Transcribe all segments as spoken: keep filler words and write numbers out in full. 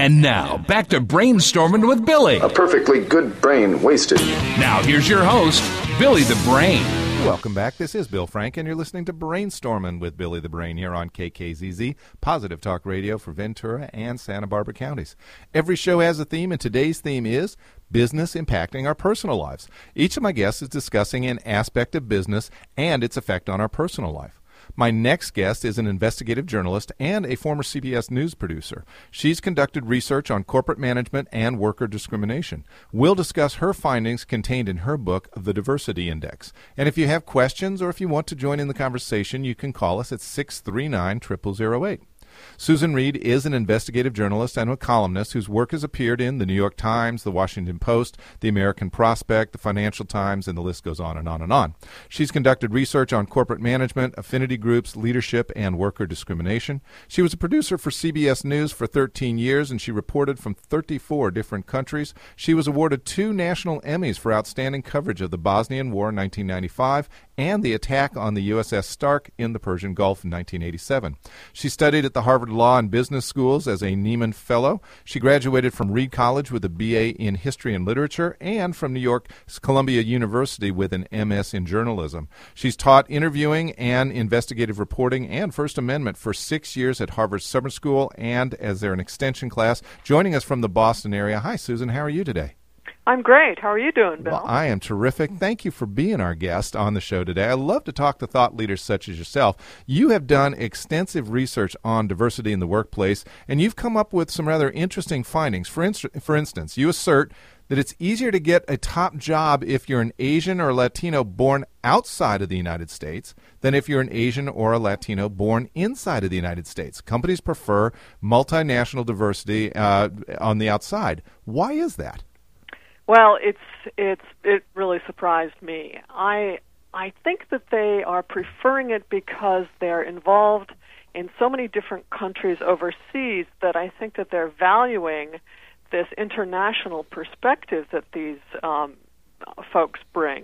And now, back to Brainstorming with Billy. A perfectly good brain wasted. Now, here's your host, Billy the Brain. Welcome back. This is Bill Frank, and you're listening to Brainstorming with Billy the Brain here on K K Z Z, Positive Talk Radio for Ventura and Santa Barbara counties. Every show has a theme, and today's theme is business impacting our personal lives. Each of my guests is discussing an aspect of business and its effect on our personal life. My next guest is an investigative journalist and a former C B S News producer. She's conducted research on corporate management and worker discrimination. We'll discuss her findings contained in her book, The Diversity Index. And if you have questions or if you want to join in the conversation, you can call us at six three nine, zero zero zero eight. Susan Reed is an investigative journalist and a columnist whose work has appeared in the New York Times, the Washington Post, the American Prospect, the Financial Times, and the list goes on and on and on. She's conducted research on corporate management, affinity groups, leadership, and worker discrimination. She was a producer for C B S News for thirteen years, and she reported from thirty-four different countries. She was awarded two national Emmys for outstanding coverage of the Bosnian War in nineteen ninety-five and the attack on the U S S Stark in the Persian Gulf in nineteen eighty-seven. She studied at the Harvard Law and Business Schools as a Nieman Fellow. She graduated from Reed College with a B A in History and Literature and from New York's Columbia University with an M S in Journalism. She's taught interviewing and investigative reporting and First Amendment for six years at Harvard Summer School and as their an extension class. Joining us from the Boston area. Hi, Susan. How are you today? I'm great. How are you doing, Bill? Well, I am terrific. Thank you for being our guest on the show today. I love to talk to thought leaders such as yourself. You have done extensive research on diversity in the workplace, and you've come up with some rather interesting findings. For, inst- for instance, you assert that it's easier to get a top job if you're an Asian or Latino born outside of the United States than if you're an Asian or a Latino born inside of the United States. Companies prefer multinational diversity uh, on the outside. Why is that? Well, it's it's it really surprised me. I I think that they are preferring it because they're involved in so many different countries overseas that I think that they're valuing this international perspective that these um, folks bring.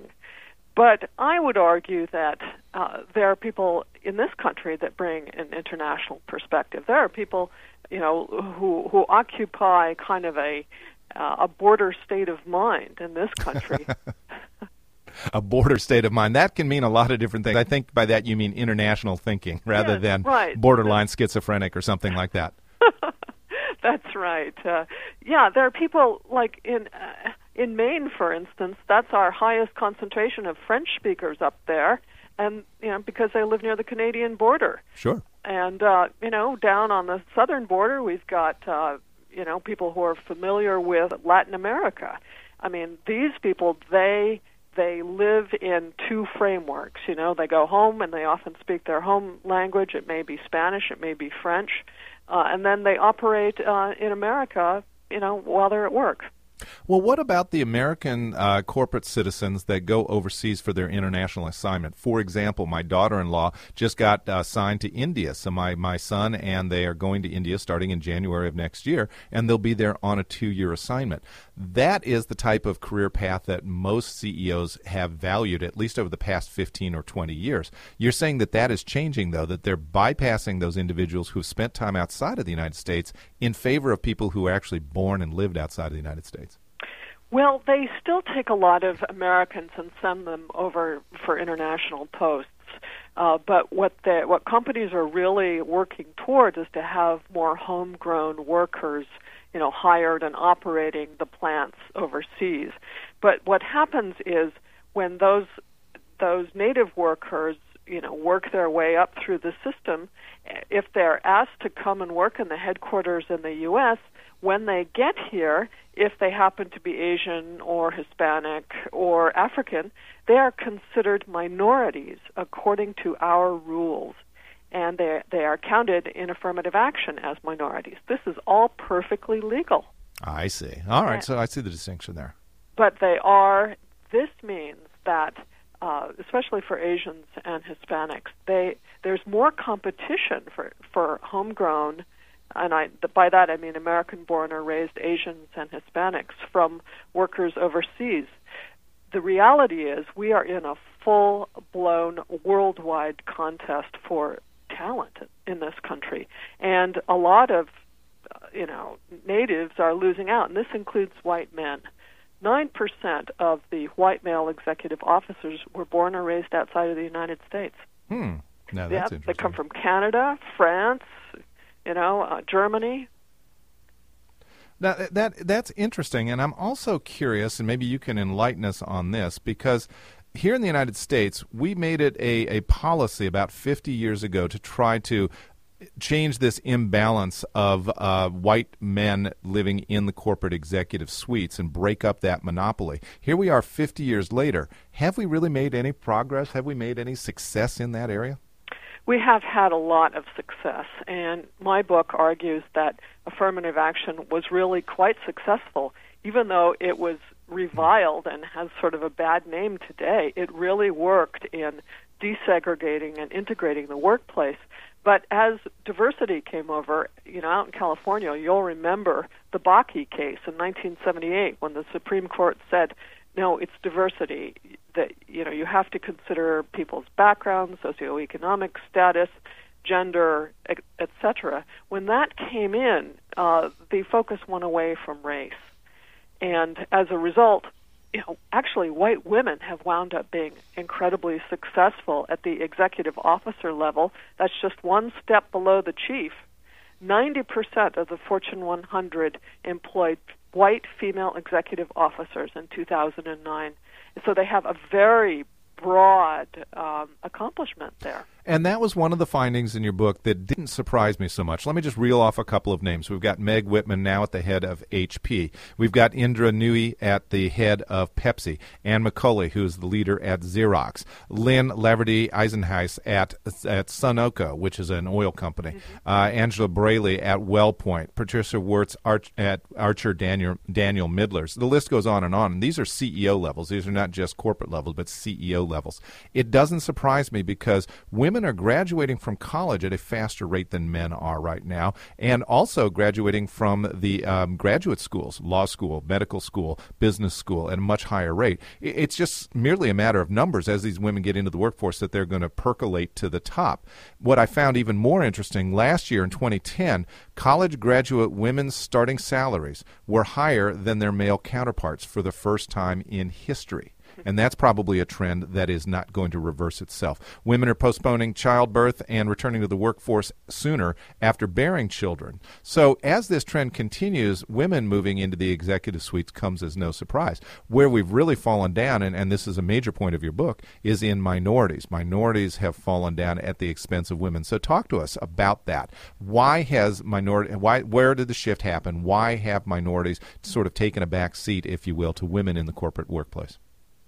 But I would argue that uh, there are people in this country that bring an international perspective. There are people, you know, who who occupy kind of a Uh, a border state of mind in this country. A border state of mind. That can mean a lot of different things. I think by that you mean international thinking rather yes, than right. borderline schizophrenic or something like that. That's right. Uh, yeah, there are people like in uh, in Maine, for instance. That's our highest concentration of French speakers up there, and you know because they live near the Canadian border. Sure. And uh, you know, down on the southern border, we've got uh, you know, people who are familiar with Latin America. I mean, these people, they they live in two frameworks. You know, they go home and they often speak their home language. It may be Spanish, it may be French, uh, and then they operate uh, in America, you know, while they're at work. Well, what about the American uh, corporate citizens that go overseas for their international assignment? For example, my daughter-in-law just got uh, signed to India. So my, my son and they are going to India starting in January of next year, and they'll be there on a two-year assignment. That is the type of career path that most C E Os have valued, at least over the past fifteen or twenty years. You're saying that that is changing, though, that they're bypassing those individuals who have spent time outside of the United States in favor of people who are actually born and lived outside of the United States. Well, they still take a lot of Americans and send them over for international posts. Uh, but what the, what companies are really working towards is to have more homegrown workers, you know, hired and operating the plants overseas. But what happens is when those those native workers, you know, work their way up through the system, if they're asked to come and work in the headquarters in the U S, when they get here, if they happen to be Asian or Hispanic or African, they are considered minorities according to our rules, and they they are counted in affirmative action as minorities. This is all perfectly legal. I see. All right, so I see the distinction there. But they are, this means that, uh, especially for Asians and Hispanics, they there's more competition for, for homegrown, and I, by that I mean American-born or raised Asians and Hispanics from workers overseas. The reality is we are in a full-blown worldwide contest for talent in this country, and a lot of you know, natives are losing out, and this includes white men. Nine percent of the white male executive officers were born or raised outside of the United States. Hmm. Now that's yeah, interesting. They come from Canada, France, you know, uh, Germany. Now, that that's interesting, and I'm also curious, and maybe you can enlighten us on this, because here in the United States, we made it a, a policy about fifty years ago to try to change this imbalance of uh, white men living in the corporate executive suites and break up that monopoly. Here we are fifty years later. Have we really made any progress? Have we made any success in that area? We have had a lot of success, and my book argues that affirmative action was really quite successful. Even though it was reviled and has sort of a bad name today, it really worked in desegregating and integrating the workplace. But as diversity came over, you know, out in California, you'll remember the Bakke case in nineteen seventy-eight when the Supreme Court said, no, it's diversity. That, you know, you have to consider people's background, socioeconomic status, gender, et cetera. When that came in, uh, the focus went away from race. And as a result, you know, actually white women have wound up being incredibly successful at the executive officer level. That's just one step below the chief. ninety percent of the Fortune one hundred employed white female executive officers in two thousand nine. So they have a very broad um, accomplishment there. And that was one of the findings in your book that didn't surprise me so much. Let me just reel off a couple of names. We've got Meg Whitman now at the head of H P. We've got Indra Nooyi at the head of Pepsi. Ann McCauley, who's the leader at Xerox. Lynn Laverty Eisenhuis at at Sunoco, which is an oil company. Mm-hmm. Uh, Angela Braley at WellPoint. Patricia Wirtz Arch, at Archer Daniel, Daniel Midlers. The list goes on and on. And these are C E O levels. These are not just corporate levels, but C E O levels. It doesn't surprise me because women are graduating from college at a faster rate than men are right now, and also graduating from the um, graduate schools, law school, medical school, business school, at a much higher rate. It's just merely a matter of numbers as these women get into the workforce that they're going to percolate to the top. What I found even more interesting, last year in twenty ten, college graduate women's starting salaries were higher than their male counterparts for the first time in history. And that's probably a trend that is not going to reverse itself. Women are postponing childbirth and returning to the workforce sooner after bearing children. So as this trend continues, women moving into the executive suites comes as no surprise. Where we've really fallen down, and, and this is a major point of your book, is in minorities. Minorities have fallen down at the expense of women. So talk to us about that. Why has minority? Why? Where did the shift happen? Why have minorities sort of taken a back seat, if you will, to women in the corporate workplace?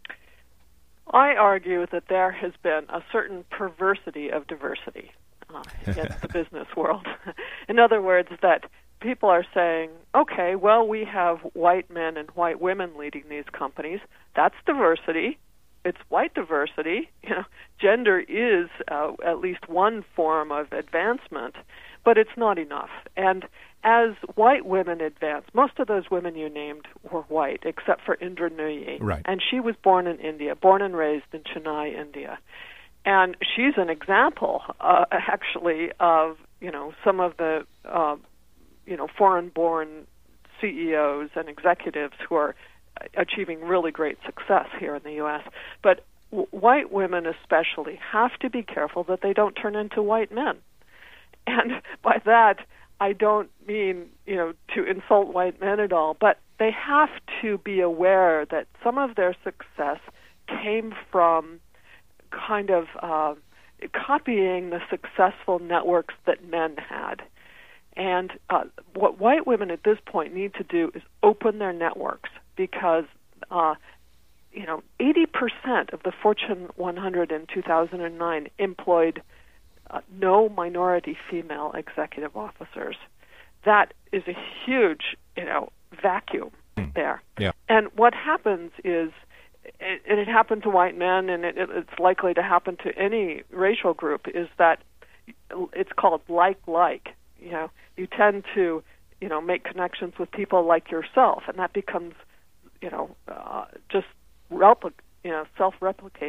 I argue that there has been a certain perversity of diversity uh, in the business world. In other words, that people are saying, okay, well, we have white men and white women leading these companies. That's diversity. It's white diversity. You know, gender is uh, at least one form of advancement, but it's not enough. And as white women advance, most of those women you named were white, except for Indra Nooyi. Right. And she was born in India, born and raised in Chennai, India. And she's an example, uh, actually, of, you know, some of the, uh, you know, foreign-born C E Os and executives who are achieving really great success here in the U S. But w- white women especially have to be careful that they don't turn into white men. And by that, I don't mean, you know, to insult white men at all, but they have to be aware that some of their success came from kind of uh, copying the successful networks that men had. And uh, what white women at this point need to do is open their networks because, uh, you know, eighty percent of the Fortune one hundred in two thousand nine employed Uh, no minority female executive officers. That is a huge, you know, vacuum mm. there. Yeah. And what happens is, it, and it happened to white men, and it, it's likely to happen to any racial group, is that it's called like-like. You know, you tend to, you know, make connections with people like yourself, and that becomes, you know, uh, just repli- you know, self-replicating.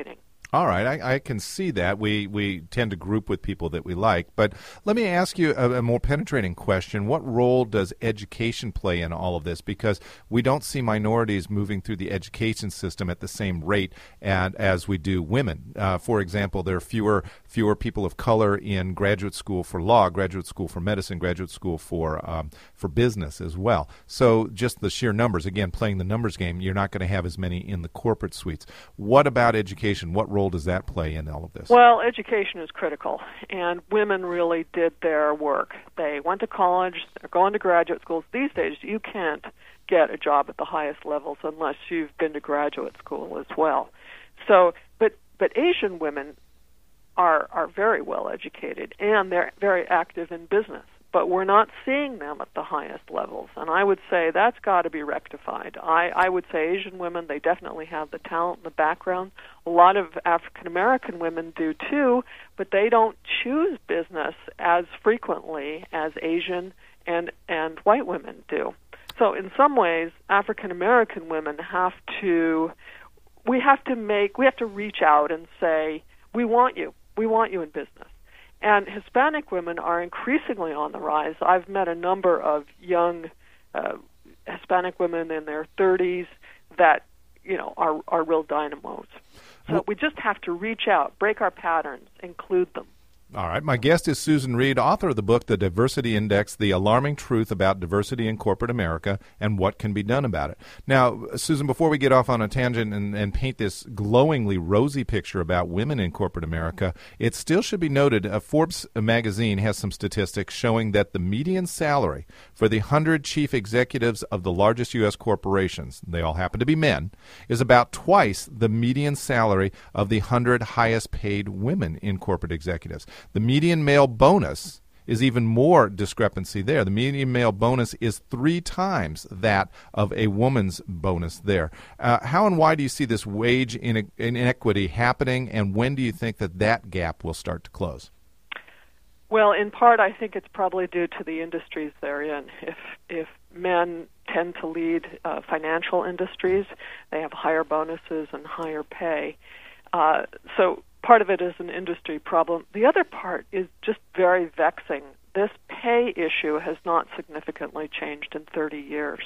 All right, I, I can see that. We we tend to group with people that we like. But let me ask you a, a more penetrating question. What role does education play in all of this? Because we don't see minorities moving through the education system at the same rate and, as we do women. Uh, for example, there are fewer fewer people of color in graduate school for law, graduate school for medicine, graduate school for um, for business as well. So just the sheer numbers, again, playing the numbers game, you're not going to have as many in the corporate suites. What about education? What role does that play in all of this? Well, education is critical, and women really did their work. They went to college, they're going to graduate schools. These days, you can't get a job at the highest levels unless you've been to graduate school as well. So, but but Asian women are are very well educated, and they're very active in business. But we're not seeing them at the highest levels, and I would say that's got to be rectified. I, I would say Asian women, they definitely have the talent and the background. A lot of African-American women do too, but they don't choose business as frequently as Asian and, and white women do. So in some ways, African-American women have to, we have to make, we have to reach out and say, we want you, we want you in business. And Hispanic women are increasingly on the rise. I've met a number of young uh, Hispanic women in their thirties that, you know, are, are real dynamos. So well, we just have to reach out, break our patterns, include them. All right. My guest is Susan Reed, author of the book, The Diversity Index, The Alarming Truth About Diversity in Corporate America and What Can Be Done About It. Now, Susan, before we get off on a tangent and, and paint this glowingly rosy picture about women in corporate America, it still should be noted, uh, Forbes magazine has some statistics showing that the median salary for the one hundred chief executives of the largest U S corporations, they all happen to be men, is about twice the median salary of the one hundred highest paid women in corporate executives. The median male bonus is even more discrepancy there. The median male bonus is three times that of a woman's bonus there. Uh, how and why do you see this wage ine- inequity happening, and when do you think that that gap will start to close? Well, in part, I think it's probably due to the industries they're in. If if men tend to lead uh, financial industries, they have higher bonuses and higher pay. Uh, so part of it is an industry problem. The other part is just very vexing. This pay issue has not significantly changed in thirty years.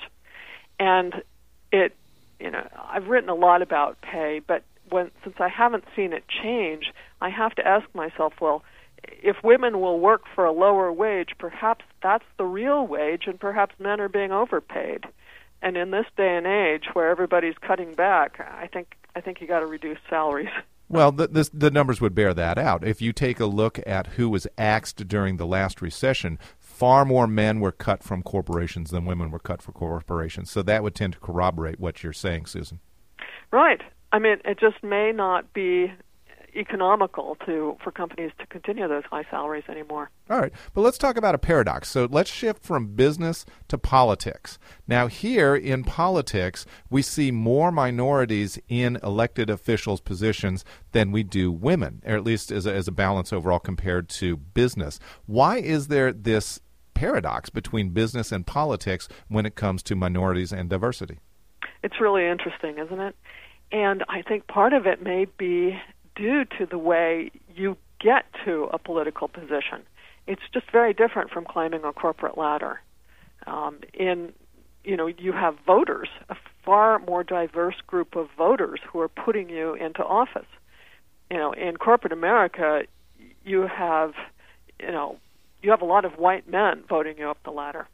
And it, you know, I've written a lot about pay, but when since I haven't seen it change, I have to ask myself, well, if women will work for a lower wage, perhaps that's the real wage, and perhaps men are being overpaid. And in this day and age, where everybody's cutting back, I think I think you got to reduce salaries. Well, the, the, the numbers would bear that out. If you take a look at who was axed during the last recession, far more men were cut from corporations than women were cut for corporations. So that would tend to corroborate what you're saying, Susan. Right. I mean, it just may not be economical to for companies to continue those high salaries anymore. All right, but let's talk about a paradox. So let's shift from business to politics. Now here in politics, we see more minorities in elected officials' positions than we do women, or at least as a, as a balance overall compared to business. Why is there this paradox between business and politics when it comes to minorities and diversity? It's really interesting, isn't it? And I think part of it may be due to the way you get to a political position. It's just very different from climbing a corporate ladder. Um, in, you know, you have voters, a far more diverse group of voters who are putting you into office. You know, in corporate America, you have, you know, you have a lot of white men voting you up the ladder.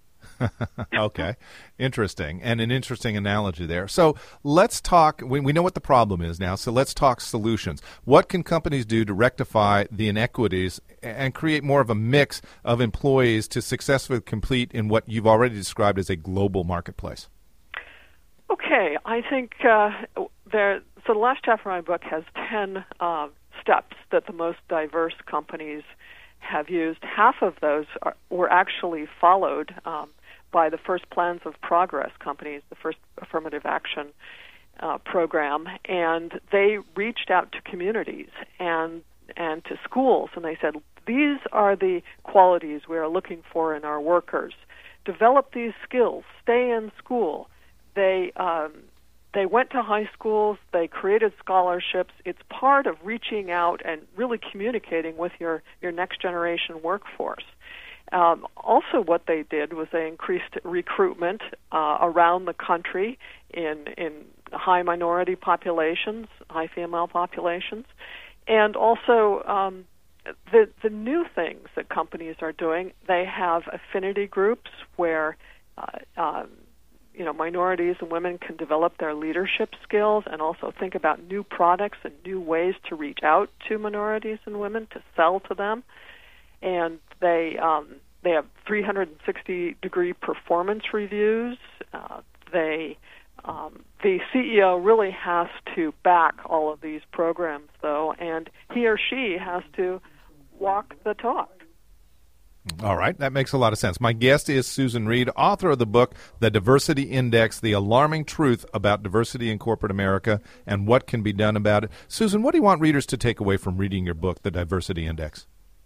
Okay, interesting, and an interesting analogy there. So let's talk, we, we know what the problem is now, so let's talk solutions. What can companies do to rectify the inequities and create more of a mix of employees to successfully compete in what you've already described as a global marketplace? Okay, I think uh, there. So the last chapter of my book has ten uh, steps that the most diverse companies have used. Half of those are, were actually followed um, by the first Plans of Progress companies, the first affirmative action uh, program, and they reached out to communities and and to schools, and they said, these are the qualities we are looking for in our workers. Develop these skills. Stay in school. They um, they went to high schools, they created scholarships. It's part of reaching out and really communicating with your, your next generation workforce. Um, also, what they did was they increased recruitment uh, around the country in in high minority populations, high female populations, and also um, the the new things that companies are doing. They have affinity groups where uh, um, you know minorities and women can develop their leadership skills and also think about new products and new ways to reach out to minorities and women to sell to them. And they um, they have three hundred sixty degree performance reviews. Uh, they um, the C E O really has to back all of these programs, though, and he or she has to walk the talk. All right, that makes a lot of sense. My guest is Susan Reed, author of the book, The Diversity Index, The Alarming Truth About Diversity in Corporate America and What Can Be Done About It. Susan, what do you want readers to take away from reading your book, The Diversity Index?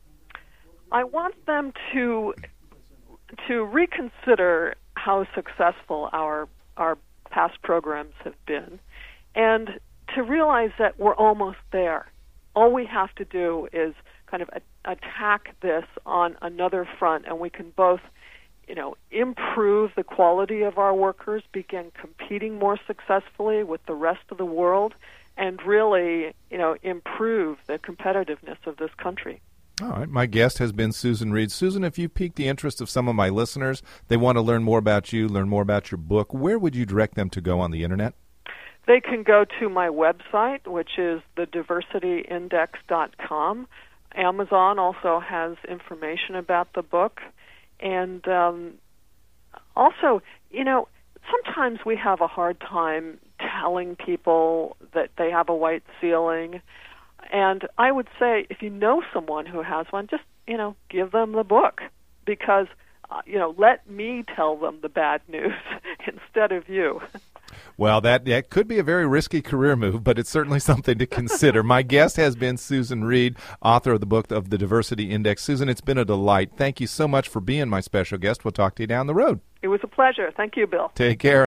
I want them to to reconsider how successful our our past programs have been, and to realize that we're almost there. All we have to do is kind of a- attack this on another front, and we can both, you know, improve the quality of our workers, begin competing more successfully with the rest of the world, and really, you know, improve the competitiveness of this country. All right. My guest has been Susan Reed. Susan, if you piqued the interest of some of my listeners, they want to learn more about you, learn more about your book, where would you direct them to go on the Internet? They can go to my website, which is the diversity index dot com. Amazon also has information about the book. And um, also, you know, sometimes we have a hard time telling people that they have a white ceiling. And I would say, if you know someone who has one, just, you know, give them the book, because, uh, you know, let me tell them the bad news instead of you. Well, that, that could be a very risky career move, but it's certainly something to consider. My guest has been Susan Reed, author of the book of The Diversity Index. Susan, it's been a delight. Thank you so much for being my special guest. We'll talk to you down the road. It was a pleasure. Thank you, Bill. Take care.